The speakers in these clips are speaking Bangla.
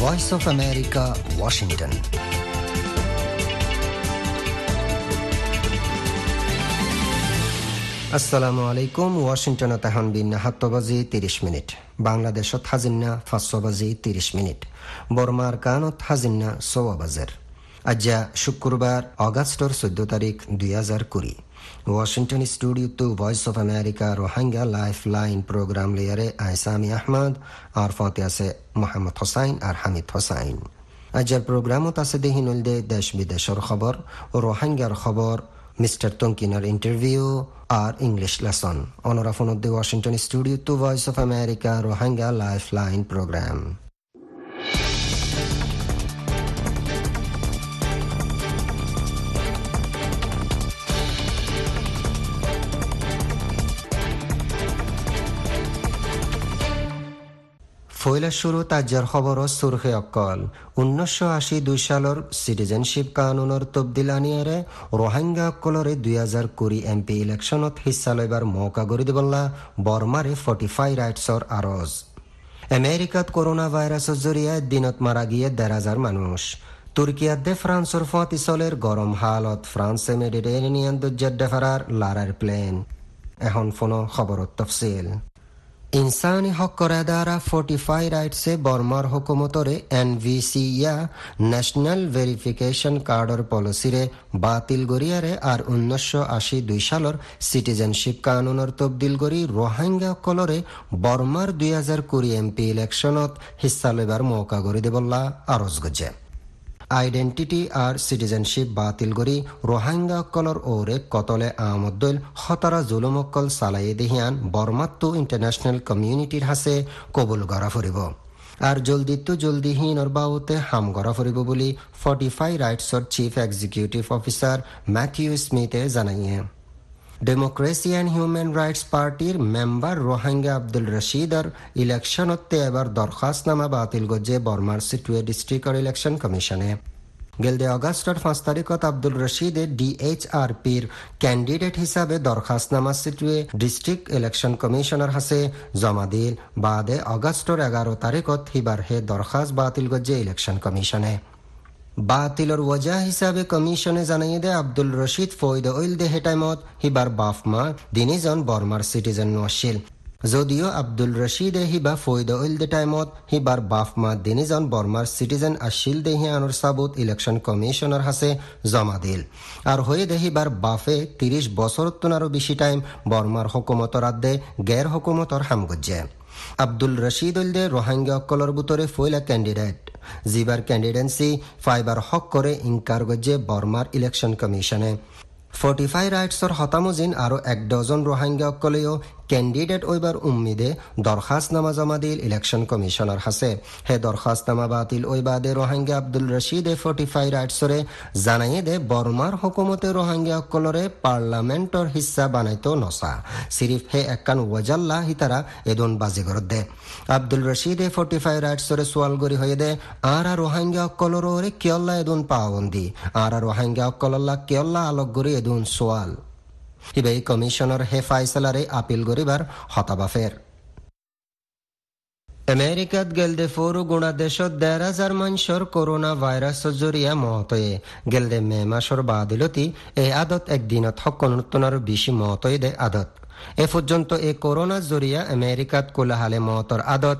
Voice of America, Washington. আসসালামু আলাইকুম। ওয়াশিংটনত এখন বিন্না 7 বাজি 30 মিনিট, বাংলাদেশত হাজিন্না 5 বাজি 30 মিনিট, বর্মার কানত হাজিন্না 6 বাজের। আজ্জা শুক্রবার অগাস্টর 14 তারিখ 2020। Washington studio to Voice of America Rohingya life line programme লিয়ারে আইসামি আহমদ আর ফতে আছে মোহাম্মদ হোসাইন আর হামিদ হোসাইন। আজ্জার প্রোগ্রামত আছে দেহিনুল দে দেশ বিদেশের খবর, রোহিঙ্গার খবর, মিস্টার তঙ্কিনার ইন্টারভিউ আর ইংলিশ লেসন। অনরা ফোন দি Washington studio to Voice of America Rohingya life line programme. ফয়লা শুরু তাজ্জার খবর সুরখে অকল 1982 সালের সিটিজেনশিপ কানুনের তবদিল আনিয়ারে রোহিঙ্গা অকলরে 2020 এমপি ইলেকশনত হিস্সা লইবার মৌকা গড়ি দিবল্লা বর্মারে 45 রাইটসর আরজ। আমেরিকাত করোনা ভাইরাসের জরিয়ায় দিনত মারা গিয়ে 1,500 মানুষ। তুর্কিয়াতে ফ্রান্সর 35 সালের গরম হালত, ফ্রান্সে মেডিটেরেনিয়ান দুজ্জাড্ডে ফেরার লারার প্লেন। এখন ফোনো খবরত তফসিল। ইনসানি হক করাদারা 45 রাইটসে বর্মার হুকুমতরে এনভিসি ইয়া ন্যাশনাল ভেরিফিকেশন কার্ডর পলিসিরে বাতিল গরিয়ারে আর 1982 সালের সিটিজেনশিপ কানুনের তবদিল গরি রোহিঙ্গা কলরে বর্মার 2020 এমপি ইলেকশনত হিস্সা লইবার মৌকা গড়ি দেবল্লা আরজ গজে। আইডেন্টিটি আর সিটিজেনশিপ বাতিল গরি রোহিঙ্গা অকলর ওরে কতলে আমদ্দল হতারা জুলুম অকল চালাই দেহিয়ান বর্মাত্তু ইন্টারন্যাশনাল কমিউনিটির হাসে কবুল করা ফুরিব আর জলদি হিনর বাউতে হাম করা ফুরিব বলি 45 রাইটসর চিফ এক্সিকিউটিভ অফিসার ম্যাথিউ স্মিথে জানাইয়ে। ডেমোক্রেসি অ্যান্ড হিউম্যান রাইটস পার্টির মেম্বার রোহিঙ্গা আব্দুল রশিদর ইলেকশনতে এবার দরখাস্তনামা বাতিল গজে বর্মার সিটুয়ে ডিস্ট্রিক্টর ইলেকশন কমিশনে। গেলদে অগাস্টর 5 তারিখত আব্দুল রশিদে ডিএইচআরপির ক্যান্ডিডেট হিসাবে দরখাস্তনামা সিটুয়ে ডিস্ট্রিক্ট ইলেকশন কমিশনার হাসে জমা দিল। বাদে অগাস্টর 11 তারিখত হিবার হে দরখাস্ত বাতিল গজে ইলেকশন কমিশনে। বাতিলর ওয়াজা হিসাবে কমিশনে জানাই দে আব্দুল রশিদ ফৈদ ওইল দে হেটাইমত হিবার বাফমা দিনিজন বর্মার সিটিজেন নশিল। যদিও আব্দুল রশিদে হিবা ফৈদ ওইল দে টাইমত হিবার বাফমা দিনিজন বর্মার সিটিজেন আসিল দেহি আনোর সাবুত ইলেকশন কমিশনার হাসে জমা দিল। আর হয়ে দে হিবার বাফে 30 বছর তুনারও বেশি টাইম বর্মার হুকুমতর আদে গের হুকুমতর হামগজ্জে। আব্দুল রশিদ ওইল দে রোহিঙ্গা অকলর বুতরে ফয়লা ক্যান্ডিডেট জিবার ক্যান্ডিডেন্সি ফাইবার হক করে ইনকার গজ্জে বর্মার ইলেকশন কমিশনে। 45 রাইটসর হতামজিন আরো 1 ডজন রোহিঙ্গা অকলেও ক্যান্ডিডেট ওইবার উম্মিদে দরখাস্তনামা জমা দিল ইলেকশন কমিশনার হাসে। হে দরখাস্তনামা বাতিল ওই বাদে রোহিঙ্গা আব্দুল রশিদে 45 রাইটসরে জানাইয়ে দে বর্মার হুকুমতে রোহিঙ্গা অকলরে পার্লামেন্টর হিস্সা বানাইতো নসা সিরিফ হে একান ওয়াজাল্লা হিতারা এদন বাজিগর দে। আব্দুল রশিদে 45 রাইটসরে সোয়াল গরি হয়ে দে আর রোহিঙ্গা অকলর ওরে কিয়ল্লা এদন পাবন্দি আর রোহিঙ্গা অকলল্লা কিয়ল্লা আলোক গরি এদন সোয়াল। হিবে কমিশনার হে ফাইসালারে আপিল গরিবার হতাবাফের। আমেরিকাত গেলদে ফোরু গুণা দেশত 1,500 মানুষের করোনা ভাইরাস জরিয়া মহতয়ে গেলদে মে মাসর বাদিলতি এই আদত একদিনত হকনতনার বেশি মহতয়ে দে আদত। এ পর্যন্ত এই করোনা জরিয়া আমেরিকাত কোলাহালে মহতর আদত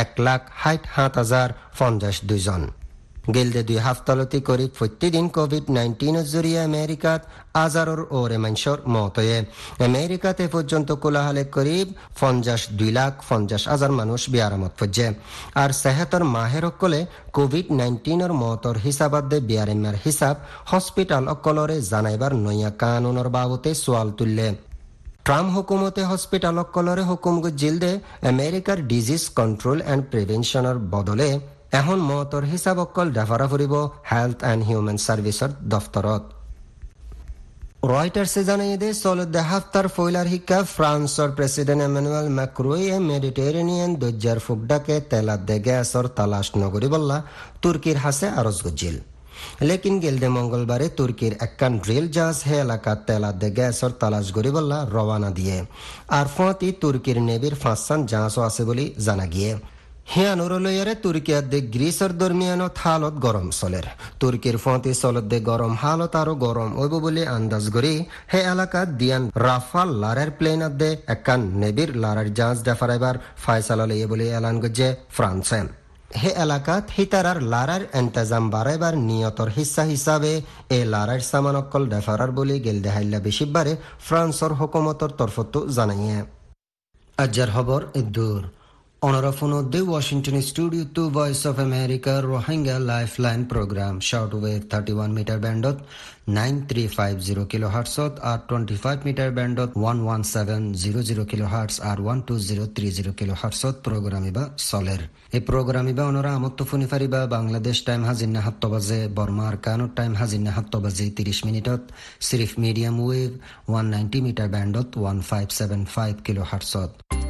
1,60,7,052 জন। গেলদে 2 হাফতালতি করিব প্রতিদিন কোভিড-19 জরিয়া আমেরিকাত আজারর ওরে মানুষের মতয়ে। আমেরিকাতে পর্যন্ত কোলাহালে করিব 52,50,000 মানুষ বিয়ারামত পড়ছে। আর সেহতর মাহের অকলে কোভিড-19 মতর হিসাবাত দে বিয়ারেমার হিসাব হসপিটাল অকলরে জানাইবার নয়া কানুনের বাবতে সোয়াল তুললে। ট্রাম্প হুকুমতে হসপিটাল অকলরে হুকুম গজিল দে আমেরিকার ডিজিজ কন্ট্রোল অ্যান্ড প্রিভেনশনের বদলে এখন মতর হিসাব অকল ডেফারা ফুরিব হেলথ অ্যান্ড হিউম্যান সার্ভিসের দফতরত। রয়টার্সে জানাই দে চলতে হাফতার ফয়লার শিক্ষা ফ্রান্সর প্রেসিডেন্ট এমানুয়েল ম্যাক্রোয়ে মেডিটেরেনিয়ান দজ্জার ফুকডাকে তেলাত দে গ্যাসর তালাশ নগরী বললা তুর্কির হাসে আরজ গজিল। লেকিন গেলদে মঙ্গলবারে তুর্কির একখান ড্রিল জাহাজ হে এলাকাত তেলাত দে গ্যাসর তালাশ গরি বললা রওয়ানা দিয়ে। আর ফতি তুর্কির নেভির 5 জাহাজও আছে বলে জানা গিয়ে। হিয়ানুরলয়ারে তুর্কিয়ার দে গ্রিসের দরমিয়ানত হালত গরম চলের তুর্কির ফতি চলত দে গরম হালত আরো গরম ওইব বলে আন্দাজ করি হে এলাকাত দিয়ান রাফাল লারের প্লেনাত দে একান নেবির লারার জাহাজ ডেফারাইবার ফায়সালা লইয়ে বলে এলান গজ্জে ফ্রান্সে হে এলাকাত হিতারার লারার এন্তেজাম বাড়াইবার নিয়তর হিস্সা হিসাবে এ লারার সামানকল ডেফারার বলে গেল দেহাইল্লা বেশিবারে ফ্রান্সর হুকুমতর তরফতো জানাইয়ে আজ্জার খবর দূর অনরাফোনদে Washington studio to Voice of America Rohingya lifeline programme shortwave 31 metre ব্যান্ডত 9350 কিলোহার্টজত আর 25 মিটার ব্যান্ডত 11700 কিলোহার্টজ আর 12030 কিলোহার্টজত প্রোগ্রাম ইবা চলের এই প্রোগ্রাম ইবা অনরা আমত্ত ফোনি ফারিবা বাংলাদেশ টাইম হাজিন্না 7 বাজে বর্মার কানুর টাইম হাজিন্না 7 বাজে 30 মিনিটত সিরিফ মিডিয়াম ওয়েভ 190 মিটার ব্যান্ডত 1575 কিলোহার্টজত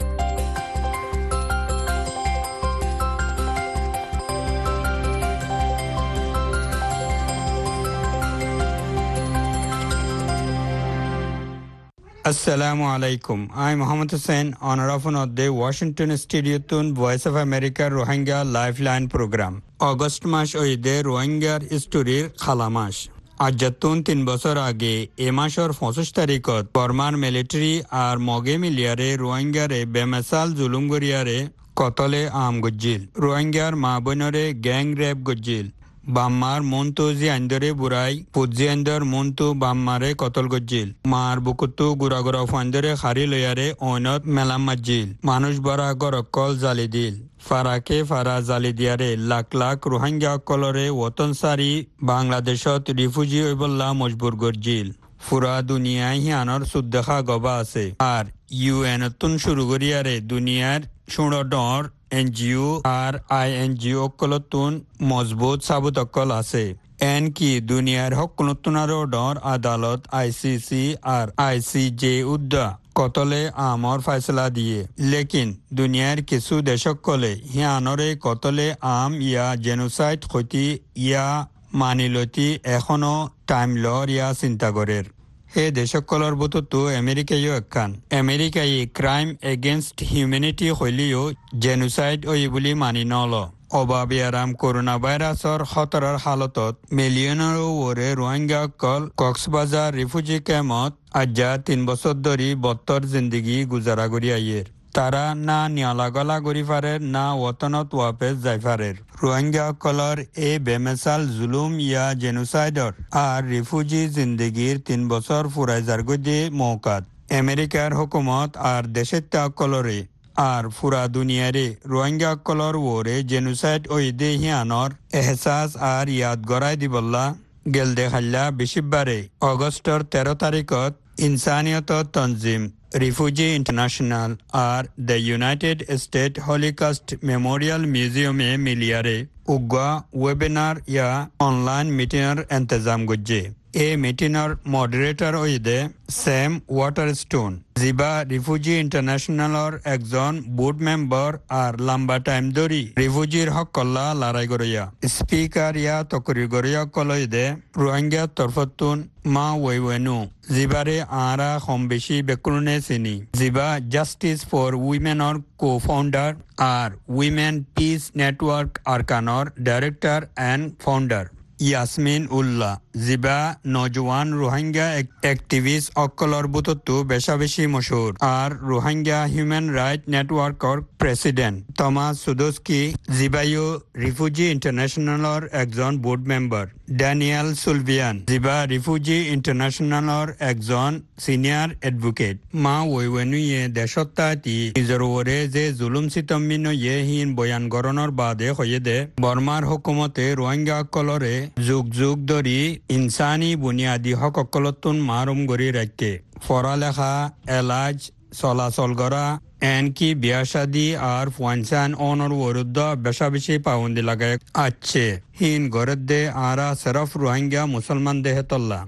Assalamu alaikum. I'm Muhammad Hussain, honor of the Washington Studio Tune Voice of America Rohingya Lifeline Program. August মাস ওইদে রোহিঙ্গার স্টোরির খালামাস আজাতুন 3 বছর আগে এ মাসের 25 তারিখত বর্মার মিলিটারি আর মগে মিলিয়ারে রোহিঙ্গারে বেমেসাল জুলুম গরিয়ারে কতলে আম গজ্জিল রোহিঙ্গার মা বোনরে গ্যাং রেপ গজ্জিল বাম্মার মন্তু জিয়ান্দরে বুড়াই পুজিয়ান্দর মন্তু বাম্মারে কতল গজ্জিল মার বুকুতু গুড়া গুড়া ফান্দরে খারি লয়ারে অনত মেলাম মাজ্জিল মানুষ বরা গরকল জালি দিল ফারাকে ফারা জালি দিয়ারে লাখ লাখ রোহিঙ্গা কলরে ওতন সারি বাংলাদেশত রিফিউজি হইবল্লা মজবুর গজ্জিল ফুরা দুনিয়ায় হিয়ানর সুদ্দেখা গবা আছে আর ইউএনতুন শুরু করিয়ারে দুনিয়ার সুড় ডর এনজিও আর আইএনজিও কলতুন মজবুত সাবুত অকল আছে এন কি দুনিয়ার হকলতুনারও ডর আদালত আইসিসি আর আইসিজে উদ্দা কতলে আমর ফাইসলা দিয়ে লেকিন দুনিয়ার কিছু দেশকলে হিয়ানরে কতলে আম ইয়া জেনোসাইড ক্ষতি ইয়া মানিলতি এখনো টাইম লর ইয়া চিন্তা করের হে দেশকলর বততো আমেরিকায়ও একখান আমেরিকাই ক্রাইম এগেইনস্ট হিউম্যানিটি হইলেও জেনোসাইড ওই বুলি মানি নল অভাবী আরাম করোনা ভাইরাসর খতরার হালতত মিলিয়নের ওরে রোহিঙ্গা কল কক্সবাজার রিফিউজি ক্যাম্পত আজ্জা 3 বছর ধরি বত্তর জিন্দগি গুজারা করি আইয়ের তারা না নিয়ালাগলা গরি ফারের না ওতনত ওয়াপেস যাই ফারের রোহিঙ্গা কলর এ বেমেসাল জুলুম ইয়া জেনোসাইডর আর রিফিউজি জিন্দগির 3 বছর ফুরাই জারগদে মৌকাত আমেরিকার হুকুমত আর দেশের তা কলরে আর ফুরা দুনিয়ারে রোহিঙ্গা কলর ওরে জেনোসাইড ওই দে হিয়ানর এহসাস আর ইয়াদ গড়াই দিবল্লা গেল দেখাল্লা বেশিবারে অগস্টর 13 তারিখত ইনসানিয়ত তনজিম রিফিউজি ইন্টারন্যাশনাল আর the United State Holocaust Memorial মিউজিয়ামে মিলিয়ারে উগা ওয়েবিনার ইয়া অনলাইন মিটিংয়ের ইন্তজাম গজ্জে এ মিটিংয়ের মডারেটর ওইদে স্যাম ওয়াটারস্টোন জিবা রিফিউজি ইন্টারন্যাশনালর একজন বোর্ড মেম্বার আর লম্বা টাইম ধরি রিফিউজির হক কল্লা লড়াই গড়িয়া স্পিকার ইয়া তকরি গড়িয়া কলইদে রোহিঙ্গা তরফতুন মা ওয়েনু জিবারে আরা কম বেশি বেকুলনে চিনি জিবা জাস্টিস ফর উইমেনর কো ফাউন্ডার আর উইমেন পিস নেটওয়ার্ক আরকানর director and founder Yasmin Ullah জিবা নজওয়ান রোহিঙ্গা অ্যাক্টিভিস্ট অকলর বুতত্তু বেশা বেশি মশহুর আর রোহিঙ্গা হিউম্যান রাইট নেটওয়ার্কর প্রেসিডেন্ট টমাস সুদস্কি জিবাইও রিফিউজি ইন্টারন্যাশনালর একজন বোর্ড মেম্বার ড্যানিয়েল সুলভিয়ান জিবা রিফিউজি ইন্টারন্যাশনালর একজন সিনিয়র এডভোকেট মা ওয়েনুয়ে দেশত্তাতি নিজের ওরে যে জুলুম সিতম্মিন হিন বয়ান গরণর বাদে হয়ে দে বর্মার হুকুমতে রোহিঙ্গা কলরে যুগ যুগ ধরি ইনসানি বুনিয়াদী হক অকলতুন মারুম গড়ি রাখতে পড়ালেখা এলাজ চলাচল করা এনকি বিয়া শাদী আর ফানসান অনর বিরুদ্ধ বেশা বেশি পাবন্দি লাগাই আছে হিন গড়ের দে আরা সেরফ রোহিঙ্গা মুসলমান দেহে তল্লা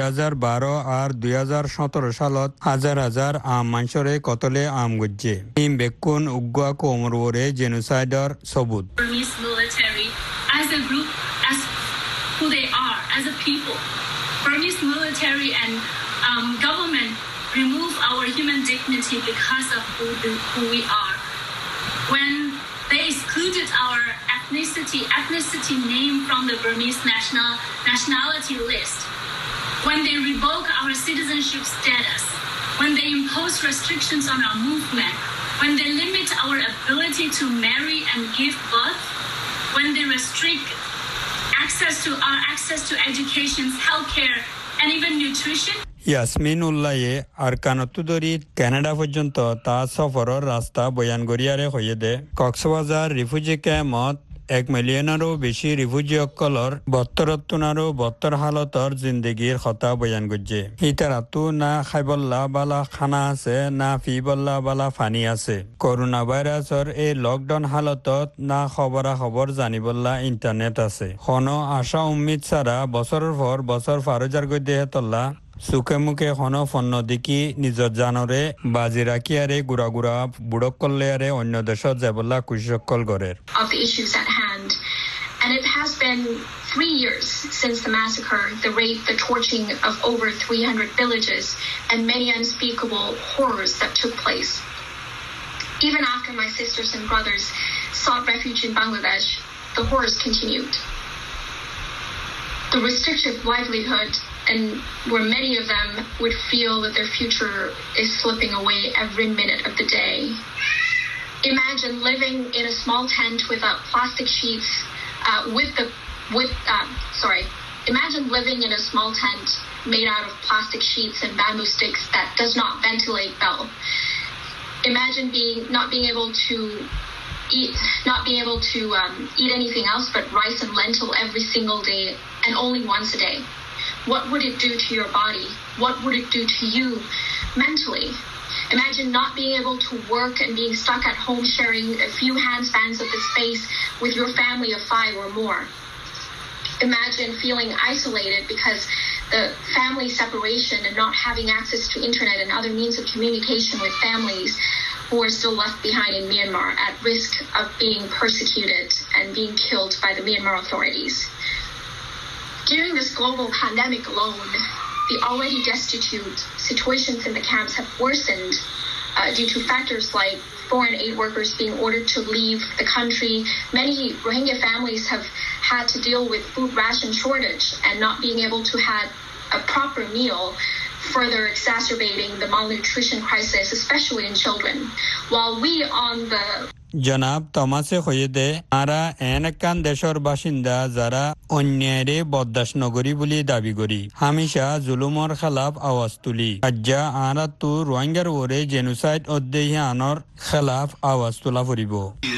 2012 আর 2017 সালত হাজার হাজার আম মানুষরে কতলে আম গজ্জে হিম বেকুন উগ্গা কোমর ওরে জেনোসাইডর সবুত as a group, as who they are, as a people. Burmese military and government remove our human dignity because of who we are. When they exclude excluded our ethnicity name from the Burmese nationality list, when they revoke our citizenship status, when they impose restrictions on our movement, when they limit our ability to marry and give birth, when they restrict access to education, healthcare, and even nutrition. Yasmin উল্লাহে আরকানতুদরি কানাডা পর্যন্ত তা সফরের রাস্তা বয়ান গরিয়ারে হয়ে দে কক্সবাজার রিফিউজি ক্যাম্পত 1 মিলিয়নেরও বেশি রিফিউজি অকলর 72 হালতর জিন্দগির কথা বয়ান গজ্জে ইতারাতু না খাইবল্লা বালা খানা আছে না ফিবল্লা বালা ফানি আছে করোনা ভাইরাসর এই লকডাউন হালতত না খবর জানিবল্লা ইন্টারনেট আছে হন আশা উম্মিদ ছাড়া বছরের পর বছর ফারুজার গদ্দে হেতল্লা সুখে মুখে হন ফন্ন দেখি নিজর জানরে বাজি রাখিয়ারে গুড়া বুড়ক করলেয়ারে অন্য দেশত যাবল্লা কুশকল গড়ের of the issues at hand. And it has been 3 years since the massacre, the rape, the torching of over 300 villages, and many unspeakable horrors that took place. Even after my sisters and brothers sought refuge in Bangladesh, the horrors continued. The restricted livelihood, and where many of them would feel that their future is slipping away every minute of the day. Imagine living in a small tent without plastic sheets, imagine living in a small tent made out of plastic sheets and bamboo sticks that does not ventilate well. Imagine not being able to eat anything else but rice and lentil every single day and only once a day. What would it do to your body? What would it do to you mentally? Imagine not being able to work and being stuck at home sharing a few handspans of the space with your family of 5 or more. Imagine feeling isolated because the family separation and not having access to internet and other means of communication with families who are still left behind in Myanmar at risk of being persecuted and being killed by the Myanmar authorities. During this global pandemic alone, the already destitute situations in the camps have worsened due to factors like foreign aid workers being ordered to leave the country. Many Rohingya families have had to deal with food ration shortage and not being able to have a proper meal, further exacerbating the malnutrition crisis, especially in children. While we on the জনাব তমাসে হইদে আরা এনকান দেশর বাসিন্দা যারা অন্যায়রে বরদাস্ত নগরী বলি দাবি করি হামেশা জুলুমর খেলাফ আওয়াজ তুলি আজ্জা আরা তো রোহিঙ্গার ওরে জেনোসাইড অধ্যেয় আনর খেলাফ আওয়াজ তোলা ফুরিব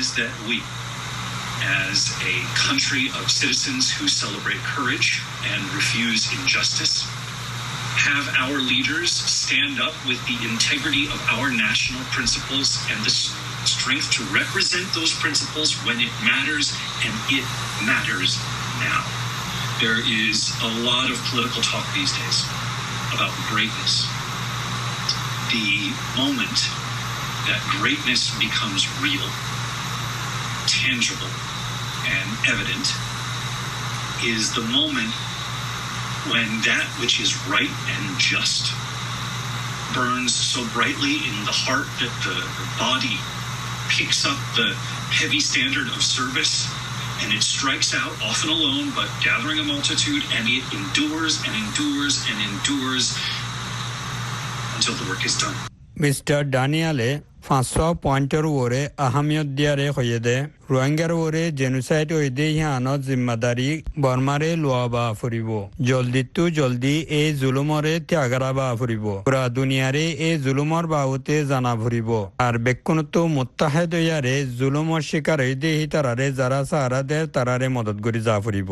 As a country of citizens who celebrate courage and refuse injustice, have our leaders stand up with the integrity of our national principles and the strength to represent those principles when it matters, and it matters now. There is a lot of political talk these days about greatness. The moment that greatness becomes real, tangible, and evident is the moment when that which is right and just burns so brightly in the heart that the body picks up the heavy standard of service and it strikes out, often alone, but gathering a multitude, and it endures and endures and endures until the work is done. Mr. Daniele 500 পয়েন্টের ওরে আহমিয়ত দিয়ারে হয়ে দে রোহিঙ্গার ওরে জেনোসাইড হইদে হিয়ানত জিম্মাদারি বর্মারে লোয়া বা ফুরিব জলদি এই জুলুমরে ত্যাগারা বা ফুরিব পুরা দুনিয়ারে এই জুলুমর বাউতে জানা ফুরিব আর বেকুনত মুত্তাহেদ ইয়ারে জুলুমর শিকার হইদে হিতারারে যারা সাহারা দে তারারে মদত করি যা ফুরিব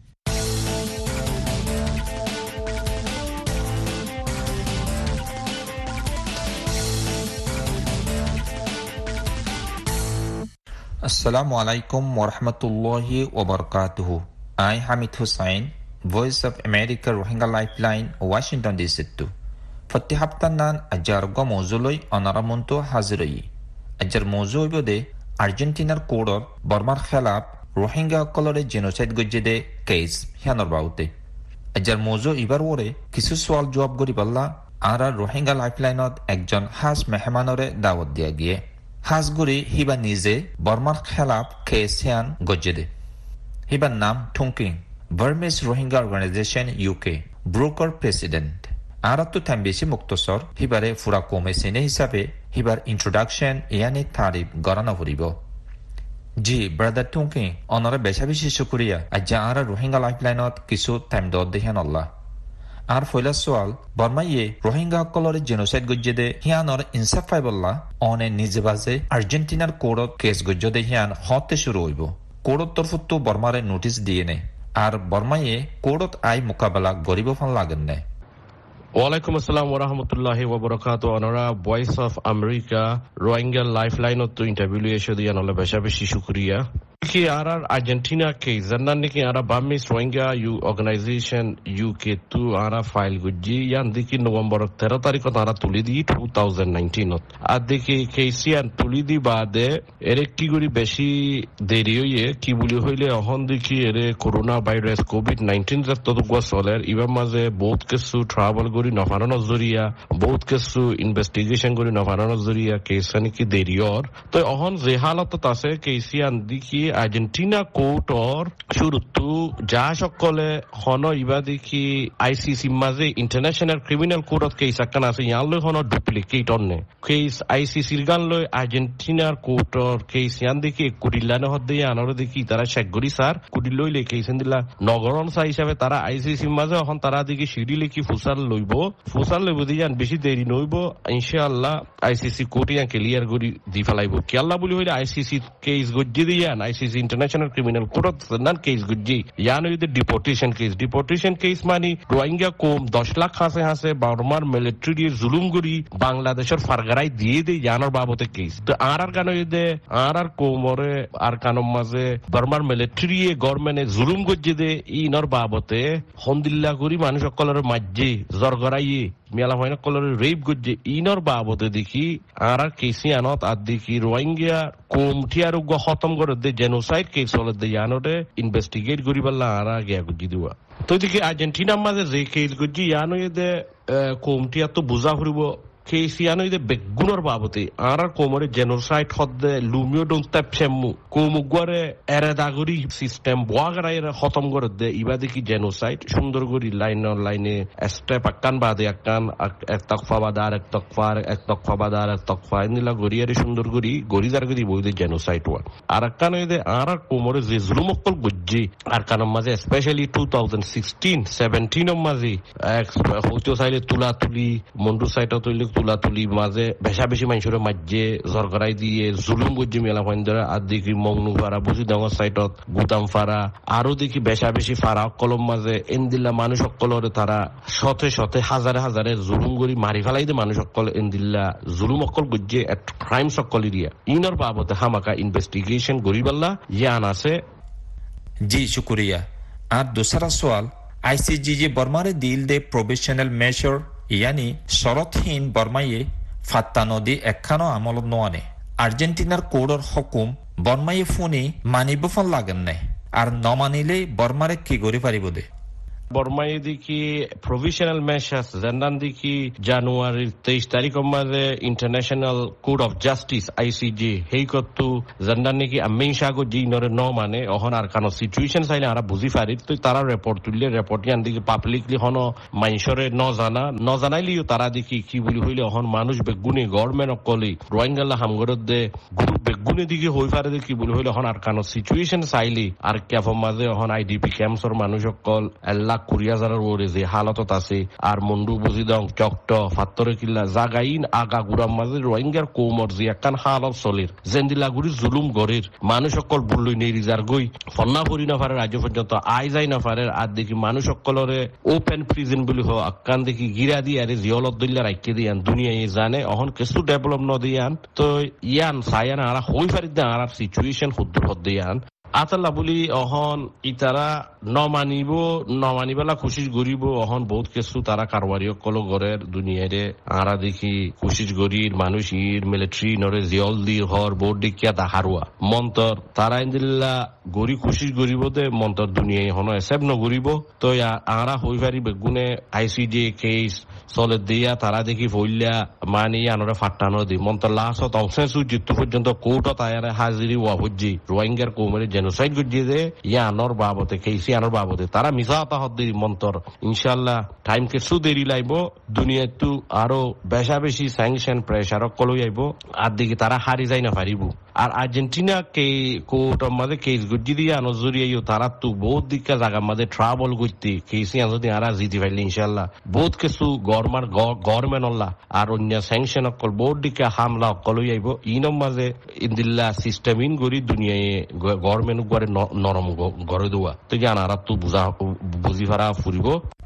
Assalamu alaikum wa rahmatullahi wa barakatuhu. I Hamid Hussain, Voice of America Rohingya Lifeline, Washington DC. Fatti haftanan ajar go mawzuloi onaramunto haziroi. Ajar mawzui bode Argentinar kodor Burmar khalaf Rohingya kolore genocide gojjede case hianor baute. Ajar mawzu ibar wore kisu swal jawab gori balla ara Rohingya Lifeline ot ekjon has mehmanore dawat dia giye. Hajguri Hiba নিজে বর্মার খেলাফ খেয়েছিয়ান গজ্জেদে হিবার নাম থুংকিং বার্মিজ রোহিঙ্গা অর্গানাইজেশন ইউকে ব্রোকার প্রেসিডেন্ট আরাত্তু থাম্বেশি মুক্তসর হিবারে ফুরা কমেছিনে হিসাবে হিবার ইন্ট্রোডাকশন ইয়ানি তারিফ গড়ানো ফুরিব জি ব্রাদার থুংকিং অনরা বেশা বেশি শুক্রিয়া আজ্জা আরা রোহিঙ্গা লাইফলাইনত কিছু টাইম দর দেখান আল্লাহ আর ফয়লা সোয়াল বর্মাইয়ে রোহিঙ্গা সকলের জেনোসাইড গজ্জেদে হিয়ানর ইনসাফ পাইবল্লা অনে নিজে বাজে আর্জেন্টিনার কোর্টত কেস গজ্জদে হিয়ান হতে শুরু হইব কোর্টত তরফতো বর্মারে নোটিস দিয়ে নে আর বর্মাইয়ে কোর্টত আই মোকাবেলা গরিব ফান লাগেন নে ওয়ালাইকুম আসসালাম ওয়া রাহমাতুল্লাহি ওয়া বারাকাতুহু অনরা ভয়েস অফ আমেরিকা রোহিঙ্গা লাইফলাইনত ইন্টারভিউ এসে দিয়া নলে বেশা বেশি শুকরিয়া কি আর আর্জেন্টিনা কে জান্নান নাকি আরা বামিস রোহিঙ্গা ইউ অর্গানাইজেশন ইউকে টু আরা ফাইল গুজি ইয়ান দেখি নভেম্বর 13 তারিখ তারা তুলি দি 2019 আর দেখি কেসিয়ান তুলি দি বাদে এরে কি করি বেশি দেরি হইয়ে কি বলি হইলে অহন দেখি এরে করোনা ভাইরাস কোভিড-19 যতটুকু চলে ইবার মাঝে বহুত কিছু ট্রাভেল করি নফানোর জরিয়া বহুত কিছু ইনভেস্টিগেশন করি নফানোর জরিয়া কেসানি কি দেরিয়র তো অহন যে হালত আছে কেসিয়ান দেখি আর্জেন্টিনা কোর্টর শুরুতু যা সকলে হন ইবা দেখি আইসিসি মাঝে ইন্টারন্যাশনাল ক্রিমিনাল কোর্টত কেস আকান আছে ইয়ানলৈ হন ডুপ্লিকেট অন্নে কেস আইসিসির গান লই আর্জেন্টিনার কোর্টর কেস ইয়ান দেখি কুডিল্লানে হদ্দে আনর দেখি তারা শেখগরি স্যার কুডি লইলে কেসেন দিলা নগরন সা হিসাবে তারা আইসিসি মাঝে এখন তারা দেখি সিঁড়ি লিখি ফুসার লইব দিয়ান বেশি দেরি নইব ইনশাআল্লাহ আইসিসি কোর্ট ইয়ান ক্লিয়ার করি দি ফেলাইব কি আল্লাহ বলি হইলে আইসিসি কেস গজ্জি দিয়ান আইসিসি ইন্টারন্যাশনাল ক্রিমিনাল কোর্ট নান কেস গুজি ইয়ান উইথ ডিপোর্টেশন কেস মানে রোহিঙ্গা কম 10 লাখ হাসে বার্মার মিলিটারি জুলুম করি বাংলাদেশের ফারগারাই দিয়ে দেই ইয়ানোর বাবতে কেস তো আর কান হইদে আর কোমরে আর কানম মাঝে বার্মার মিলিটারি গভর্নমেন্টে জুলুম গজ্জি দে ইনর বাবতে হন্দিল্লা করি মানুষ সকলের মাঝে জরগরাইয়ে মেলা হয় না কলর রেপ গজ্জে ইনর বাবতে দেখি আর কেসি আনত আর দেখি রোহিঙ্গা কমটি আর খতম করে দে জেনোসাইড কেস চলে দে ইয়ানোরে ইনভেস্টিগেট করি পারলা আর গিয়া গুজি দিবা তো দেখি আর্জেন্টিনার মাঝে যে কেস গুজি ইয়ানো দে কমটি আর তো বুঝা ফুরিব কেসিয়ানো ইদে বেগুনর বাবতে আর কোমরে জেনোসাইড হদ্দে লুমিও ডং তাপছেমু কোমুগরে এরেদাগরি সিস্টেম বয়াগরাই খতম করে দে ইবা দেখি জেনোসাইড সুন্দর করি লাইনে স্টেপ আকান বাদে আকান এক তকফা বাদা আর এক তকফা বাদা আর এক তকফা নিলা গরিয়ারে সুন্দর করি গরিদার করি বইদে জেনোসাইড ওয়ান আর কান ইদে আর কোমরে যে জুলুমকল গজ্জি আর কানের মাঝে স্পেশালি 2016-17 মাঝে হইতো চাইলে তুলি মন্ডু সাইড তুলি তুলাতুলি মাঝে বেশা বেশি মানুষের মাঝে জরগরাই দিয়ে জুলুম গজ্জি মেলা ফাইন ধরে আর দেখি মংনু ফারা বুঝি ডাঙর সাইটত গুদাম ফারা আরো দেখি বেশা বেশি ফারা কলম মাঝে এনদিল্লা মানুষ সকলরে তারা শতে হাজারে জুলুম করি মারি ফেলাই দে মানুষ সকল এনদিল্লা জুলুম অকল গজ্জি ক্রাইম সকল এরিয়া ইনর বাবতে হামাকা ইনভেস্টিগেশন গরিবাল্লা ইয়ান আছে জি শুক্রিয়া আর দোসরা সওয়াল আইসিজি বর্মারে দিল দে প্রভিশনাল মেজর ইয়ানি শরতহীন বর্মাইয়ে ফাত্তা নদী একখানো আমলত নোয়ানে আর্জেন্টিনার কোর্টর হুকুম বর্মাইয়ে ফোনে মানিব ফোন লাগেন নাই আর নমানিলে বর্মারে কি করে পারিব দে বর্মাই দেখি প্রভিশনাল মেশাস জানান দেখি জানুয়ারির 23 তারিখ মাঝে international court of justice ICJ হেই কতু জানান নাকি আমিন সাগর জি নরে ন মানে অহন আর কানো সিচুয়েশন চাইলে আর বুঝি পারি তো তারা রিপোর্ট তুললে রিপোর্ট ইয়ান দেখি পাবলিকলি হন মাইনসরে ন জানাইলিও তারা দেখি কি বলি হইলে অহন মানুষ বেগুনে গভর্নমেন্ট অকলি রোহিঙ্গালা হামগরত দে গ্রুপ বেগুনে দিকে হই পারে দেখি বলি হইলে অহন আর কানো সিচুয়েশন চাইলি আর ক্যাফ মাঝে অহন আইডিপি ক্যাম্পসর মানুষ অকল এল্লা 20,000 ওরে যে হালতত আছে আর মন্ডু বুঝি দং চকট ফাত্তরে কিল্লা জাগাইন আগা গুড়াম মাঝে রোহিঙ্গার কোমর যে একখান হালত চলির জেন্দিলা গুড়ি জুলুম গরির মানুষ সকল বুল্লই নেরিজার গই ফন্না পরি না পারে রাজ্য পর্যন্ত আই যাই না পারে আর দেখি মানুষ সকলরে ওপেন প্রিজন বলি হোক আকান দেখি গিরা দিয়ে আরে জিয়লত দইলা রাখিয়ে দিয়ান দুনিয়া জানে অহন কিছু ডেভেলপ ন দিয়ান তো ইয়ান সায়ান আর হই পারি দে আর সিচুয়েশন হুদ্দুর হদ দিয়ান আতাল্লা বলি অহন ইতারা নমানিবেলা কোশিশ করিব অহন বহুত কিছু তারা কারবারিও কলো গরের দুনিয়ারে আরা দেখি কোশিশ করির মানুষ ইর মিলিটারি নরে জিয়ল দি হর বোর্ড দেখিয়া দাহারুয়া মন্তর তারা ইন্দিল্লা গরি কোশিশ করিব দে মন্তর দুনিয়ায় হন এসেব নগরিব তো আরা হই পারি বেগুনে আইসিডি কেস চলে দিয়া তারা দেখি ভইলা মানি আনরে ফাটানো দি মন্তর লাস্ট অংশে সুজিত পর্যন্ত কোর্ট তায়ারে হাজিরি ওয়া হজ্জি রোহিঙ্গার কৌমের জেনোসাইড গজিয়ে দে ইয়া আনর বাবতে কেসি আনর বাবতে তারা মিছা তাহত দি মন্তর ইনশাআল্লাহ টাইম কে সু দেরি লাইব দুনিয়াতু আরো বেশি স্যাংশন প্রেসার কলই আইব আর দিকে তারা হারি যাই না পারিব আর আর্জেন্টিনা কে কোর্টের মাঝে কেস গজি দিয়া নজরিয়াইও তারা তো বহুত দিকা জায়গা মাঝে ট্রাভেল করতে কেসি যদি আরা জিতি পাইলে ইনশাআল্লাহ বহুত কিছু গভর্নমেন্ট আর অন্য স্যাংশন অকল বহুত দিকে হামলা অকলই আইব ইনম মাঝে ইন্দিল্লা সিস্টেম ইন গরি দুনিয়ায় গভর্নমেন্ট গড়ে নরম গড়ে দেওয়া তো জান আর তো বুঝি ফারা ফুরিব।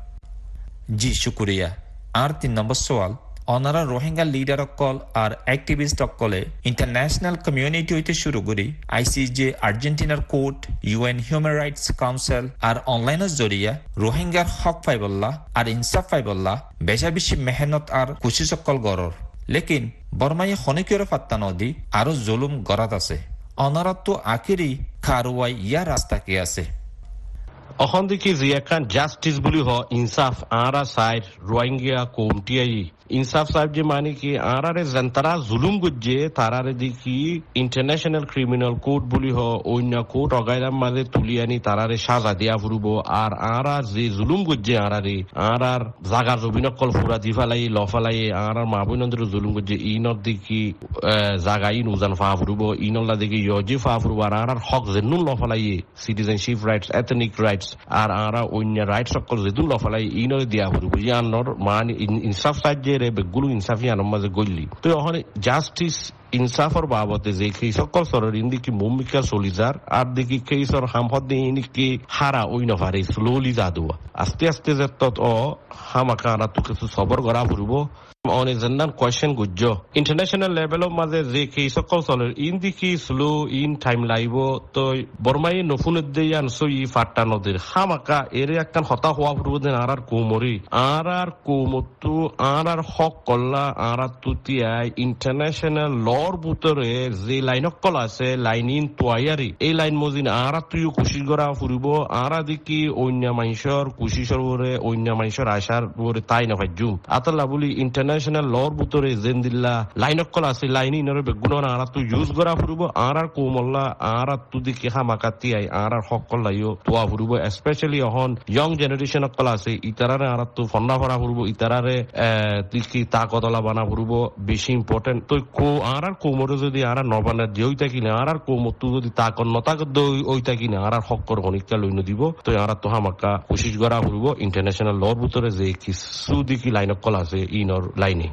জি শুক্রিয়া। আর 3 নম্বর সওয়াল অনারা রোহিঙ্গা লিডার অকল আর অ্যাক্টিভিস্ট অকলে ইন্টারন্যাশনাল কমিউনিটি হইতে শুরু করি আইসিজে আর্জেন্টিনার court UN human rights council আর অনলাইনের জরিয়া রোহিঙ্গার হক পাইবল্লা আর ইনসাফ পাইবল্লা বেশি মেহনত আর কোশিশ অকল গড়র লেকিন বর্মাইয়ে খনিকের ফাত্তা নদী আরো জুলুম গড়াত আছে অনারা তো আখিরি খারুয়াই ইয়ার রাস্তা কে আছে অখন দেখি যে এখন জাস্টিস বলি হ ইনসাফ আরা সাইড রোহিঙ্গা কমটিয়াই ইনসাফ সাহেব যে মানে কি আরারে জনতারা জুলুম গুজে তারারে দেখি ইন্টারন্যাশনাল ক্রিমিনাল কোর্ট বলি হ অন্য কোর্ট অগাইরাম মাঝে তুলি আনি তারারে সাজা দিয়া ফুরব আর আরা যে জুলুম গুজে আরারে আরার জাগার জমিনকল ফুরা দি ফেলাই লফালাই আরার মা বোনদের জুলুম গুজে ইনর দেখি জাগাই নুজান ফা ফুরব ইনল্লা দেখি ইয়জি ফা ফুরব আর আরার হক জেনুন লফালাই সিটিজেনশিপ রাইটস এথনিক রাইটস আর আরা অন্য রাইটস সকল জেদুন লফালাই ইনর দিয়া ফুরব ইয়ানর মান ইনসাফ সাহেব বেগুলো ইনসাফি আনম মাঝে গল্লি তো ওখানে জাস্টিস ইনসাফর বাবতে যে সেই সকল সরের ইন্দিকে ভূমিকা চলি যার আর দেখি কেসর হামহদ ইনিকে হারা ওই নভারে স্লোলি যা দেওয়া আস্তে আস্তে যে তত হামাকা আরা তো কিছু সবর করা ফুরব অনেক জান্নান কোয়েশ্চেন গুজ্জ ইন্টারন্যাশনাল লেভেলের মাঝে যে কেই সকল চলের ইন্দিকি স্লো ইন টাইম লাইব তো বর্মাই নফুনের দেয়ান সই ফাট্টা নদীর হামাকা এর একটা হতা হওয়া ফুরব দেন আর কোমরি আর কোমতু আর হক কল্লা আর তুতিয়াই ইন্টারন্যাশনাল লর ভিতরে যে লাইন কল আছে লাইন ইন তোয়ারি এই লাইন মজিন আর তুইও কুশি করা ফুরিব আর দেখি অন্য মানুষের কুশিসর ওরে অন্য মানুষের আশার ওরে তাই না ভাইজুম আতাল্লা বলি ইন্টারন্যাশনাল লর ভিতরে জেন্দিল্লা লাইন কল আছে লাইন ইনরে বেগুন আর তু ইউজ করা ফুরিব আর কোমল্লা আর তু দেখি হামাকাতি আই আর হক কল্লাইও তোয়া ফুরিব স্পেশালি এখন ইয়ং জেনারেশন কল আছে ইতারারে আর তু ফন্ডা ভরা ফুরিব ইতারারে দেখি তাকতলা বানা ফুরিব বেশি ইম্পর্টেন্ট তো কো আর কোমরে যদি আর নবানা যে ওইটা কিনে আর কোমতু যদি তাকর নতাক ওইটা কিনে আর হকর অনেকটা লইন দিব তো আর তো হামাকা কোশিশ করা ফুরিব ইন্টারন্যাশনাল লর ভিতরে যে কিছু দিকি লাইন কল আছে ইনর লাইনে।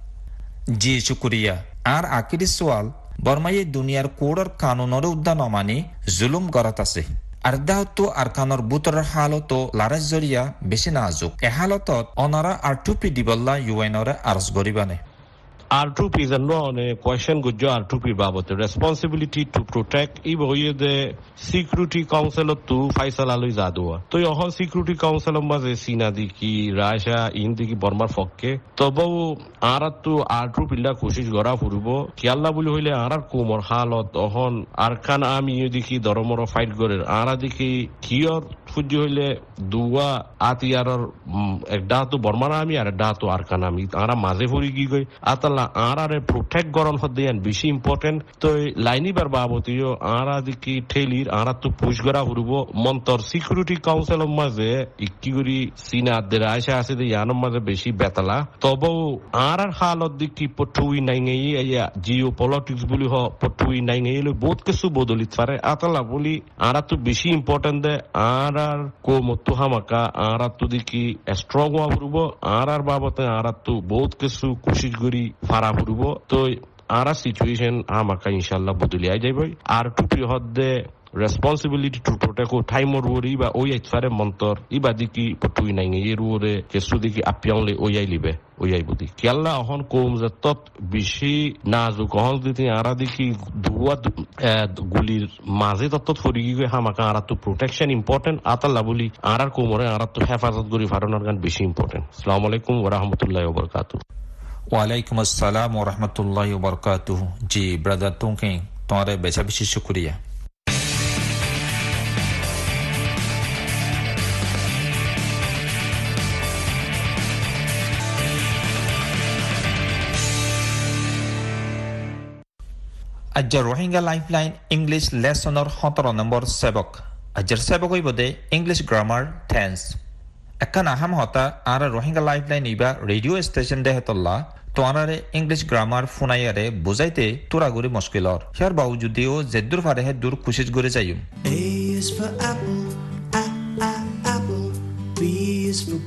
জি শুক্রিয়া। আর আখিরি সওয়াল বর্মাই দুনিয়ার কোড়র কানুনের উদ্যান অমানি জুলুম গড়াত আছে আর দাহতো আরকানৰ বুটৰৰ হালতো লাৰাজ জৰিয়া বেছি নাজুক এ হালতত অনাৰা R2P দিবল্লা ইউএনৰে আৰজ কৰিবানে R2P is a question good R2P babote responsibility to protect iboye the Security Council to Faisal Ali Zadua to your Security Council maze sina diki Russia indiki Burma fokke tobo aratu R2P la koshish gora furubo kialla buli hoile arar kumor halot ohon arkan ami diki doromoro fight gore ara diki kior fuji hoile duwa atiyarar ekda to Burma ami ar da to arkan ami ara maze furi gi goi atal আরারে প্রোটেক্ট গরন হদেন বেশি ইম্পর্টেন্ট তো লাইনি বার বাবতীয় আরা দিকি ঠেলির আরা তো পুশ করা হরব মন্তর সিকিউরিটি কাউন্সিল মাঝে ইকি করি সিনাদের আশা আছে যে ইয়ানোর মাঝে বেশি বেতালা তবু আরার হালত দিকি পটুই নাই ইয়া জিও পলিটিক্স বলি হ পটুই নাই বহুত কিছু বদলিত পারে আতালা বলি আরা তো বেশি ইম্পর্টেন্ট দে আরার কোমতো হামাকা আরা তো দিকি স্ট্রং হওয়া হরব আরার বাবতে আরা তো বহুত কিছু কোশিশ করি ফারা ফুরব তো আরা সিচুয়েশন আমাকে ইনশাল্লাহ বদলিয়ে যাইব আর টুপি হদ্দে responsibility to protect ko time or wori ba oyai fare montor ibadi ki potui nai ngi ruore ke sudi ki apyong le oyai libe oyai budi kyalla hon kom zatot bishi nazu kohon diti aradi ki duwa gulir maze tatot forigi ge hamaka aratu protection important ata labuli arar komore aratu hefazat guri faronar gan bishi important. Assalamu alaikum wa rahmatullahi wa barakatuh. Wa alaikum assalam wa rahmatullahi wa barakatuh. Ji brother Tongking তোমারে বেশি বেশি শুকরিয়া। আজৰ রোহিঙ্গা লাইফলাইন ইংলিশ লেসনৰ 17 নম্বৰ সেবক আজৰ সেবক হইবদে ইংলিশ গ্রামার টেন্স এখন আহাম হতা আর রোহিঙ্গা লাইফলাইন ইবা রেডিও স্টেশন দেহতল্লা তোয়ানারে ইংলিশ গ্রামার ফুনাইয়ারে বুঝাইতে তোরাগুরি মুশকিলর হিয়ার বাউজুদিও জেদ্দুর ফারেহে দূর খুশিজ করে যাইম A is for apple, apple. B is for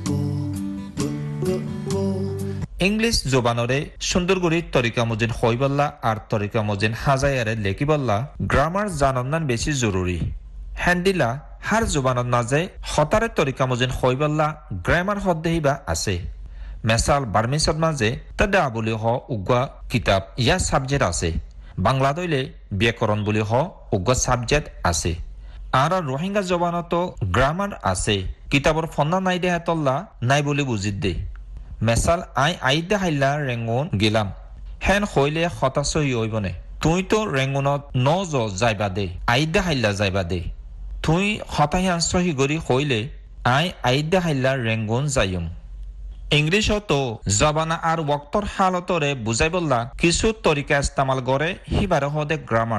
ball. English জবানরে সুন্দরগুড়ি তরিকা মজিন হইবল্লা আর তরিকা মজিন হাজায়ারে লেকিবল্লা গ্রামার জানন্নান বেশি জরুরি হ্যান্ডিলা হার জবানত নাজে হতারে তরিকা মজিন হইবল্লা গ্রামার হদ্দেহিবা আছে মেসাল বার্মিসত মাঝে তদা বলি হ উগা কিতাব ইয়া সাবজেক্ট আছে বাংলা দইলে ব্যাকরণ বলি হ উগা সাবজেক্ট আছে আর রোহিঙ্গা জবানত গ্রামার আছে কিতাবর ফন্না নাই দে হাতল্লা নাই বলি বুঝিত দে মেসাল আইদে হাইলা রেঙ্গুন গেলাম হেন হইলে হতাশ হইবনে তুই তো রেঙ্গুনত নজ যাইবা দে আইদে হাইলা যাইবা দে তুই হতাহিয়ান সহি গরি হইলে আইদে হাইলা রেঙ্গুন যাইম ইংলিশতো জবানা আর ওয়াক্তর হালতরে বুঝাই বললা কিছু তরিকা ইস্তেমাল করে হিবারে হদে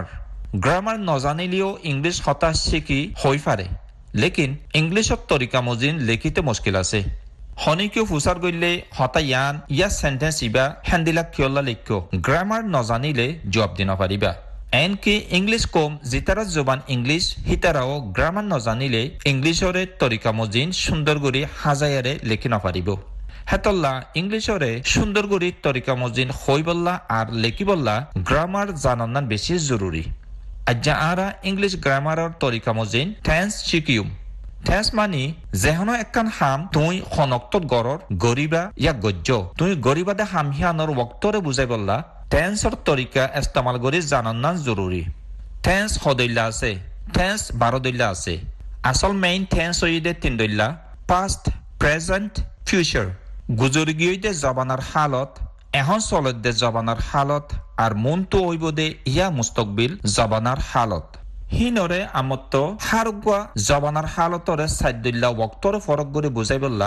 গ্রামার নজানিলেও ইংলিশ হতা শিখি হই পারে লেকিন ইংলিশত তরিকা মজিন লেখিতে মুশকিল আছে হনিকেও ফুসার গইলে হতা ইয়া সেন্টেন্স ইবা হ্যান্ডিলা কিয়লা লিখো গ্রামার নজানিলে জবাব দিন পারিবা এনকি ইংলিশ কম জিতারা জবান ইংলিশ হিতারাও গ্রামার নজানিলে ইংলিশরে তরিকা মজিন সুন্দর করে হাজায়ারে লেখি নপারিব হেতল্লা ইংলিশরে সুন্দর করে তরিকা মজিন হইবল্লা আর লেখিবল্লা গ্রামার জানান বেশি জরুরি আজ্জা আরা ইংলিশ গ্রামারের তরিকা মজিন টেন্স শিকিউম টেন্স মানি যেহনো একখান হাম তুই খনক্তত গরর গরিবা ইয়া গজ্য তুই গরিবাদে হামহিয়ানোর ওক্তরে বুঝাই বললা টেন্সর তরিকা ইস্তেমাল করে জানান জরুরি টেন্স হদইল্লা আছে টেন্স 12 দইল্লা আছে আসল মেইন টেন্স হইদে 3 দইল্লা পাস্ট প্রেজেন্ট ফিউচার গুজরি গিয়ে জবানার হালত এখন চলত দে জবানার হালত আর মনটো হইব দে ইয়া মুস্তকবিল জবানার হালত হিনরে আমত্ত হারগুয়া জবানার হালতরে 4 দইল্লা ওয়াক্তর ফরক করে বুঝাই বললা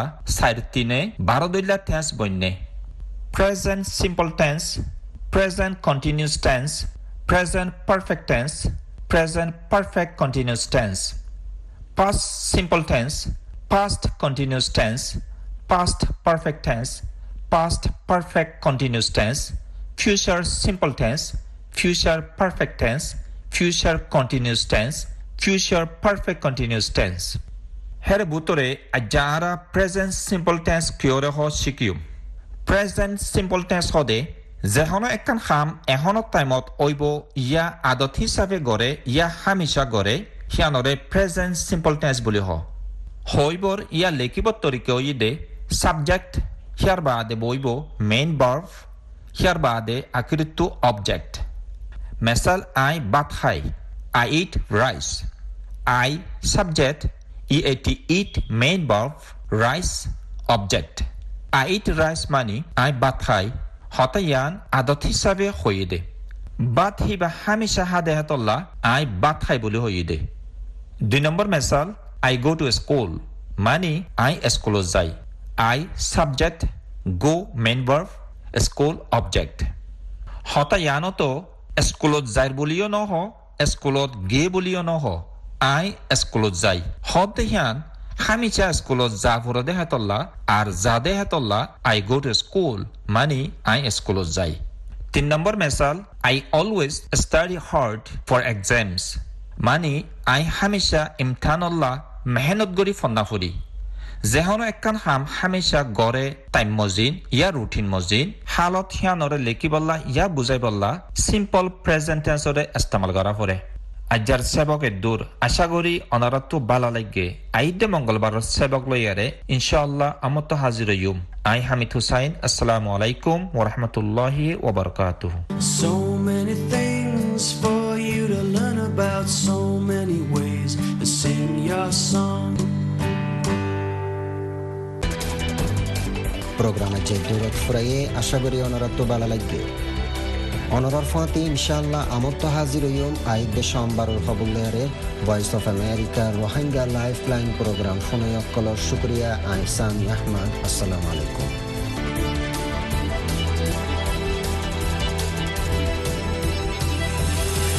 4 12 দইল্লা টেন্স বন্যে present simple tense present continuous tense present perfect tense present perfect continuous tense past simple tense past continuous tense past perfect tense, past perfect continuous tense, future simple tense, future perfect tense, future continuous tense, future perfect continuous tense. Here butore ajara present simple tense kyore ho shikium. Present simple tense hode jehono ekkan kham ehono timot oibo ya adot hisabe gore ya hamisha gore hianore present simple tense boli ho. Hoibor ya lekibot torike oide subject here baade boibo main verb here baade akritu object mesal I bat khai I eat rice I subject eat main verb rice object I eat rice mani I bat khai hatayan adot hisabe hoide bat hiba hamisha hade hatolla I bat khai boli hoide 2 number mesal I go to school mani I school jai I subject go main verb school object hota yanoto schoolot jair bolio no ho schoolot ge bolio no ho I schoolot jai hote hian hamicha schoolot ja furode hatolla ar jade hatolla I go to school mani I schoolot jai 3 number mesal I always study hard for exams mani I hamisha imtihanolla mehnat gori fonna furi যেহনো একখান হাম হামেশা গড়ে টাইম মজিন ইয়া রুটিন মজিন হালত হিয়ানরে লেখি বললা ইয়া বুঝাই বললা সিম্পল প্রেজেন্ট টেন্সরে ইস্তেমাল করা পড়ে আজ্জার সেবকের দূর আশা করি অনারত বালা লাগে আইদে মঙ্গলবার সেবক লইয়ারে ইনশাআল্লাহ আমত হাজির হইম আই হামিদ হুসাইন আসসালামু আলাইকুম ওয়া রাহমাতুল্লাহি ওয়া বারাকাতুহু So many things for you to learn about, so many ways to sing your song. প্রোগ্রামে যে দূরত ফুরাইয়ে আশা করি অনারত বালা লাগে অনরার ফাঁতি ইনশাআল্লাহ আমত হাজির হইম আইদে সোমবারের খবুলেরে Voice of America Rohingya lifeline programme ফোনে অকলর শুকরিয়া আই সামি আহমদ আসসালামু আলাইকুম